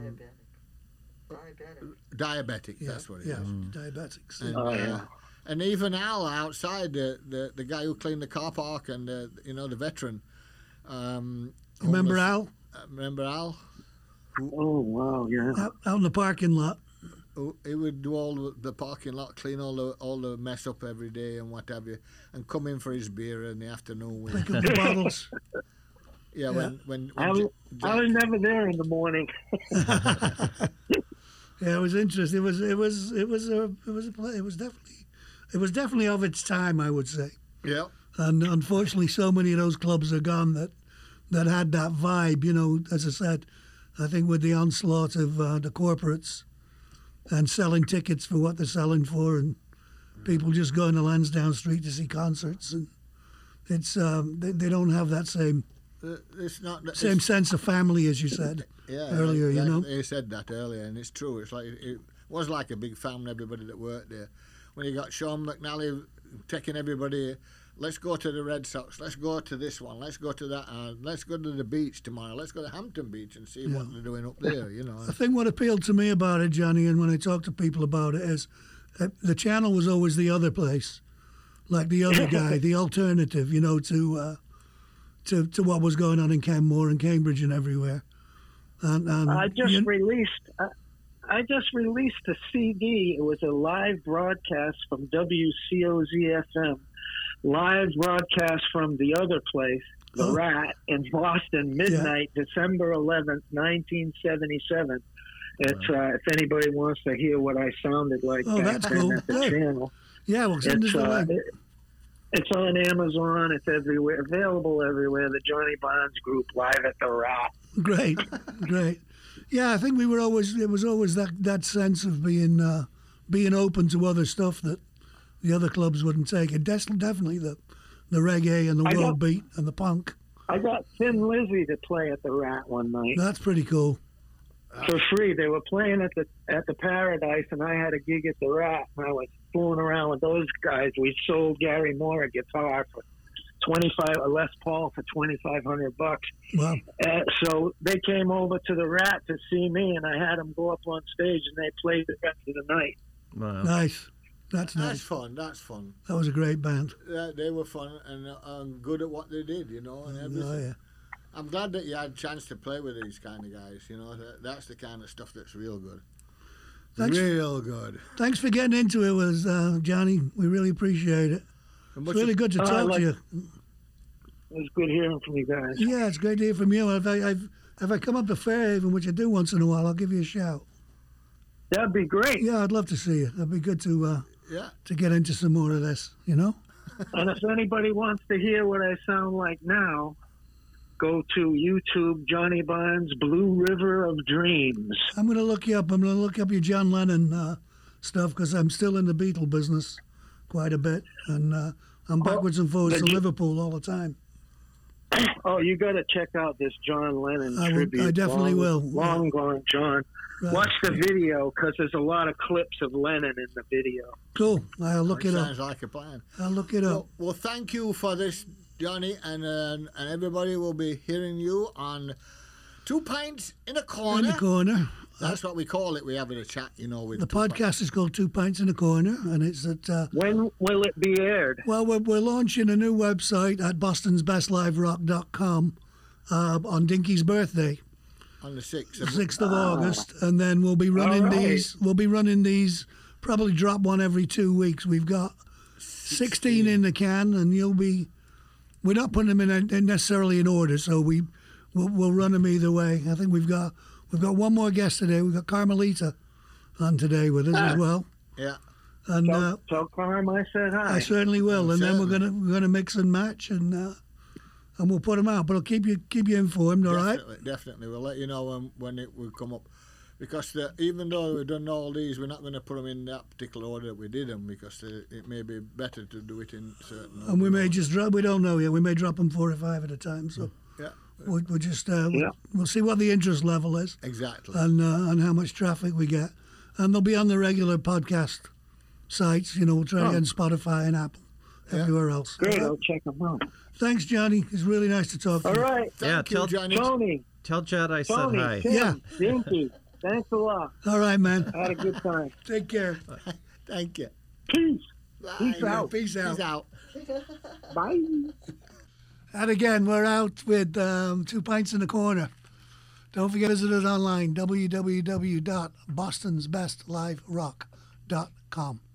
[SPEAKER 4] Diabetic.
[SPEAKER 1] Yeah,
[SPEAKER 4] That's what it
[SPEAKER 1] yeah,
[SPEAKER 4] is.
[SPEAKER 1] diabetics.
[SPEAKER 4] And, and even Al outside, the guy who cleaned the car park, and the veteran.
[SPEAKER 1] Remember Al?
[SPEAKER 4] Remember Al?
[SPEAKER 2] Oh wow, yeah.
[SPEAKER 1] Out in the parking lot.
[SPEAKER 4] He would do all the parking lot, clean all the mess up every day and what have you, and come in for his beer in the afternoon.
[SPEAKER 1] Pick up the bottles.
[SPEAKER 4] Yeah,
[SPEAKER 1] Yeah.
[SPEAKER 4] when
[SPEAKER 2] I was never there in the morning.
[SPEAKER 1] Yeah, it was interesting. It was definitely of its time, I would say.
[SPEAKER 4] yeah.
[SPEAKER 1] And unfortunately, so many of those clubs are gone that had that vibe. You know, as I said, I think with the onslaught of the corporates and selling tickets for what they're selling for, and people just going to Lansdowne Street to see concerts, and it's they don't have that same sense of family as you said earlier. You know,
[SPEAKER 4] you said that earlier, and it's true. It's like it was like a big family. Everybody that worked there. When you got Sean McNally taking everybody. Let's go to the Red Sox. Let's go to this one. Let's go to that. Let's go to the beach tomorrow. Let's go to Hampton Beach and see what they're doing up there. You know.
[SPEAKER 1] I think what appealed to me about it, Johnny, and when I talk to people about it, is the channel was always the other place, like the other guy, the alternative. You know, to what was going on in Canmore and Cambridge and everywhere. And
[SPEAKER 2] I just released a CD. It was a live broadcast from WCOZ-FM. Live broadcast from the other place, the Rat, in Boston, midnight, December 11th, 1977. It's if anybody wants to hear what I sounded like back then at the channel.
[SPEAKER 1] Yeah, well, send us the link.
[SPEAKER 2] It's on Amazon. It's everywhere, available everywhere. The Johnny Barnes Group, Live at the Rat.
[SPEAKER 1] Great. Yeah, I think it was always that sense of being open to other stuff that the other clubs wouldn't take it. Definitely the reggae and the world beat and the punk.
[SPEAKER 2] I got Thin Lizzy to play at the Rat one night.
[SPEAKER 1] That's pretty cool.
[SPEAKER 2] For free. They were playing at the Paradise, and I had a gig at the Rat, and I was fooling around with those guys. We sold Gary Moore a guitar for a Les Paul for $2,500.
[SPEAKER 1] Wow.
[SPEAKER 2] So they came over to the Rat to see me, and I had them go up on stage, and they played the rest of the night.
[SPEAKER 3] Wow.
[SPEAKER 1] Nice. That's nice.
[SPEAKER 4] That's fun.
[SPEAKER 1] That was a great band.
[SPEAKER 4] Yeah, they were fun and good at what they did, you know, and everything.
[SPEAKER 1] Oh, yeah.
[SPEAKER 4] I'm glad that you had a chance to play with these kind of guys, you know. That's the kind of stuff that's real good. Real good.
[SPEAKER 1] Thanks for getting into it with us, Johnny. We really appreciate it. It's really good to talk to you.
[SPEAKER 2] It was good hearing from you guys.
[SPEAKER 1] Yeah, it's great to hear from you. If I come up to Fairhaven, which I do once in a while, I'll give you a shout.
[SPEAKER 2] That'd be great.
[SPEAKER 1] Yeah, I'd love to see you. That'd be good to get into some more of this, you know?
[SPEAKER 2] And if anybody wants to hear what I sound like now, go to YouTube, Johnny Barnes, Blue River of Dreams.
[SPEAKER 1] I'm going to look you up. I'm going to look up your John Lennon stuff because I'm still in the Beatle business quite a bit. And I'm backwards and forwards to Liverpool all the time.
[SPEAKER 2] Oh, you got to check out this John Lennon tribute.
[SPEAKER 1] I definitely will.
[SPEAKER 2] Long gone, John. Right. Watch the video because there's a lot of clips of Lennon in the video.
[SPEAKER 1] Cool. I'll look it up.
[SPEAKER 4] Sounds like a plan.
[SPEAKER 1] I'll look it up.
[SPEAKER 4] Well, thank you for this, Johnny, and everybody will be hearing you on 2 Pints in a Corner.
[SPEAKER 1] In the Corner.
[SPEAKER 4] That's what we call it. We have a chat, you know. With
[SPEAKER 1] the podcast is called 2 Pints in a Corner, and it's at...
[SPEAKER 2] when will it be aired?
[SPEAKER 1] Well, we're launching a new website at bostonsbestliverock.com on Dinky's birthday.
[SPEAKER 4] On the 6th.
[SPEAKER 1] 6th of August, and then we'll be running these. We'll be running these. Probably drop one every 2 weeks. We've got 16 in the can, and we're not putting them in necessarily in order, so we'll run them either way. I think we've got one more guest today. We've got Carmelita on today with us as well.
[SPEAKER 4] Yeah.
[SPEAKER 1] And
[SPEAKER 2] tell Carm I said hi.
[SPEAKER 1] I certainly will, and then we're gonna mix and match and we'll put them out. But I'll keep you informed. All right.
[SPEAKER 4] Definitely. We'll let you know when it will come up. Because even though we've done all these, we're not going to put them in that particular order that we did them, because it may be better to do it in certain order.
[SPEAKER 1] And we may just drop, we don't know yet, we may drop them 4 or 5 at a time. So
[SPEAKER 4] yeah.
[SPEAKER 1] we'll just, we'll see what the interest level is.
[SPEAKER 4] Exactly.
[SPEAKER 1] And how much traffic we get. And they'll be on the regular podcast sites, we'll try to get on Spotify and Apple, everywhere else.
[SPEAKER 2] Great, I'll check them out.
[SPEAKER 1] Thanks, Johnny. It's really nice to talk to
[SPEAKER 2] All
[SPEAKER 1] you.
[SPEAKER 2] right.
[SPEAKER 4] Thank you,
[SPEAKER 3] tell-
[SPEAKER 4] Johnny.
[SPEAKER 3] Tell Jed I said
[SPEAKER 2] Tony,
[SPEAKER 3] hi.
[SPEAKER 2] Tim,
[SPEAKER 1] Yeah.
[SPEAKER 2] Dinky, thanks a lot.
[SPEAKER 1] All right, man.
[SPEAKER 2] I had a good time.
[SPEAKER 1] Take care.
[SPEAKER 4] Thank you.
[SPEAKER 2] Peace.
[SPEAKER 4] Bye.
[SPEAKER 2] Peace out.
[SPEAKER 1] Peace out.
[SPEAKER 4] Peace out.
[SPEAKER 2] Bye.
[SPEAKER 1] And again, we're out with 2 Pints in the Corner. Don't forget to visit us online, www.bostonsbestliverock.com.